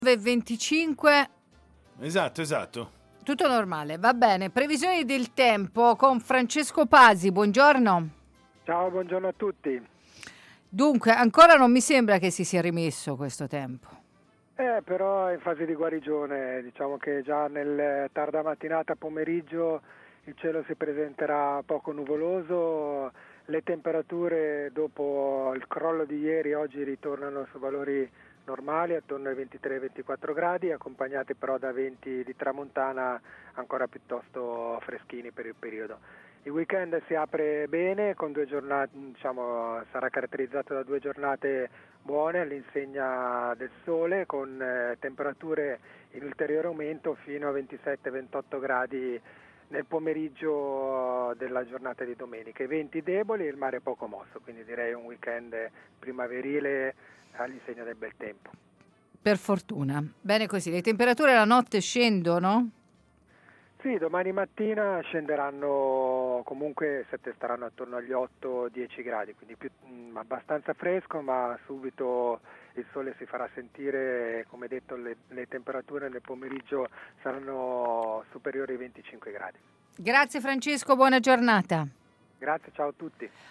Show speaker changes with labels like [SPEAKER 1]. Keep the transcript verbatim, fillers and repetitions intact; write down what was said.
[SPEAKER 1] venticinque.
[SPEAKER 2] Esatto, esatto.
[SPEAKER 1] Tutto normale, va bene. Previsioni del tempo con Francesco Pasi, buongiorno.
[SPEAKER 3] Ciao, buongiorno a tutti.
[SPEAKER 1] Dunque, ancora non mi sembra che si sia rimesso questo tempo.
[SPEAKER 3] Eh, però è in fase di guarigione, diciamo che già nel tarda mattinata pomeriggio il cielo si presenterà poco nuvoloso, le temperature dopo il crollo di ieri oggi ritornano su valori normali attorno ai ventitré ventiquattro gradi, accompagnati però da venti di tramontana ancora piuttosto freschini per il periodo. Il weekend si apre bene, con due giornate, diciamo, sarà caratterizzato da due giornate buone all'insegna del sole, con eh, temperature in ulteriore aumento fino a ventisette ventotto gradi nel pomeriggio della giornata di domenica. I venti deboli e il mare poco mosso, quindi direi un weekend primaverile all'insegna del bel tempo.
[SPEAKER 1] Per fortuna. Bene così, le temperature la notte scendono?
[SPEAKER 3] Sì, domani mattina scenderanno, comunque si attesteranno attorno agli otto dieci gradi, quindi più, mh, abbastanza fresco, ma subito il sole si farà sentire, come detto le, le temperature nel pomeriggio saranno superiori ai venticinque gradi.
[SPEAKER 1] Grazie Francesco, buona giornata.
[SPEAKER 3] Grazie, ciao a tutti.